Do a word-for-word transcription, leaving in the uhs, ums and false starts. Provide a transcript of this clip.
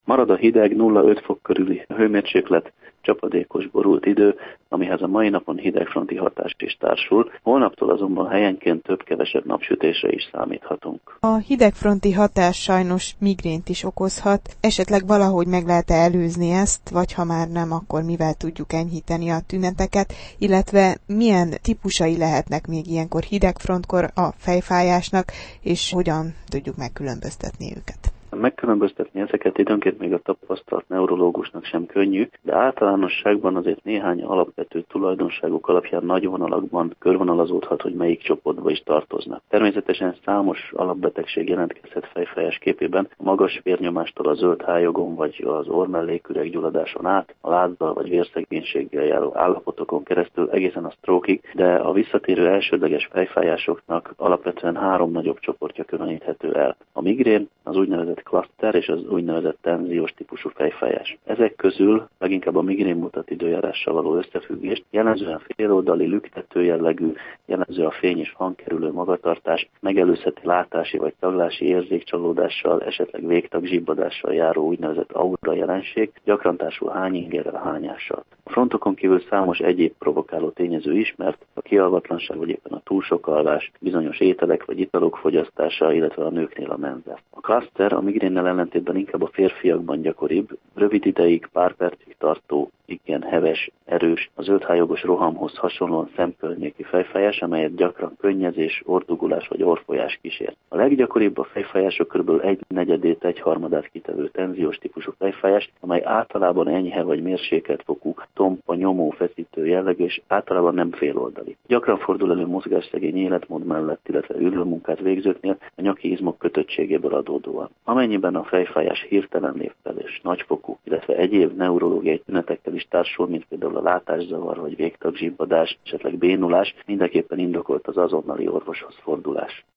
Marad a hideg, nulla egész öt fok körüli hőmérséklet, csapadékos, borult idő, amihez a mai napon hidegfronti hatás is társul. Holnaptól azonban helyenként több-kevesebb napsütésre is számíthatunk. A hidegfronti hatás sajnos migrént is okozhat. Esetleg valahogy meg lehet előzni ezt, vagy ha már nem, akkor mivel tudjuk enyhíteni a tüneteket, illetve milyen típusai lehetnek még ilyenkor hidegfrontkor a fejfájásnak, és hogyan tudjuk megkülönböztetni őket. Megkülönböztetni ezeket időnként még a tapasztalt neurológusnak sem könnyű, de általánosságban azért néhány alapvető tulajdonságuk alapján nagy vonalakban körvonalazódhat, hogy melyik csoportba is tartoznak. Természetesen számos alapbetegség jelentkezhet fejfájás képében, a magas vérnyomástól a zöld hályogon vagy az orrmelléküreg gyulladáson át, a lázzal vagy vérszegénységgel járó állapotokon keresztül egészen a sztrókig, de a visszatérő elsődleges fejfájásoknak alapvetően három nagyobb csoportja különíthető el. A migrén, az úgynevezett klaszter és az úgynevezett tenziós típusú fejfájás. Ezek közül leginkább a migrén mutat időjárással való összefüggést, jellemzően féloldali, lüktető jellegű, jellemző a fény és hangkerülő magatartás, megelőzheti látási vagy taglási érzékcsalódással, esetleg végtagzsibbadással járó úgynevezett aura jelenség, gyakran társul hányingerrel, hányással. A frontokon kívül számos egyéb provokáló tényező ismert, a kialvatlanság vagy éppen a túl sok alvás, bizonyos ételek vagy italok fogyasztása, illetve a nőknél a menze. A klaszter a migrénnel ellentétben inkább a férfiakban gyakoribb, rövid ideig, pár percig tartó, igen heves, erős, a zöldhályogos rohamhoz hasonlóan szemkörnyéki fejfájás, amelyet gyakran könnyezés, orrdugulás vagy orrfolyás kísér. A leggyakoribb a fejfájások kb. egy negyedét, egy harmadát kitevő tenziós típusú fejfájás, amely általában enyhe vagy mérsékelt fokú, tompa, nyomó, feszítő jellegű, és általában nem féloldali. Gyakran fordul elő mozgásszegény életmód mellett, illetve ülőmunkát végzőknél a nyaki izmok kötöttségéből adódóan. Amennyiben a fejfájás hirtelen névtelés, nagyfokú, illetve egyéb neurológiai tünetekkel is társul, mint például a látászavar vagy végtagzsibbadás, esetleg bénulás, mindenképpen indokolt az azonnali orvoshoz fordulás.